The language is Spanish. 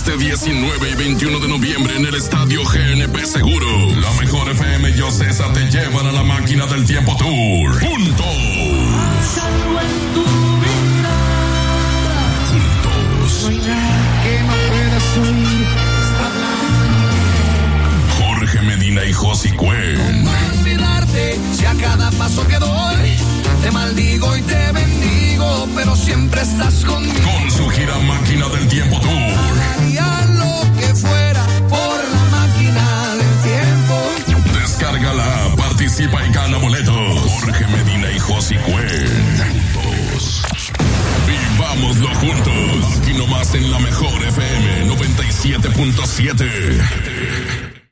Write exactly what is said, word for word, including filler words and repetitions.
este diecinueve y veintiuno de noviembre en el Estadio G N P Seguro. La mejor F M y Ocesa te llevan a la máquina del tiempo tour. Juntos. Juntos. No hay nada que no puedas oír. Jorge Medina y Josie Cuen. No olvidarte si a cada paso que doy te maldigo y te bendigo, pero siempre estás conmigo. Con su gira Máquina del Tiempo Tour. Haría lo que fuera por la máquina del tiempo. Descárgala, participa y gana boletos. Jorge Medina y Josie Cuen. Juntos. Vivámoslo juntos. Aquí nomás en la mejor F M noventa y siete punto siete.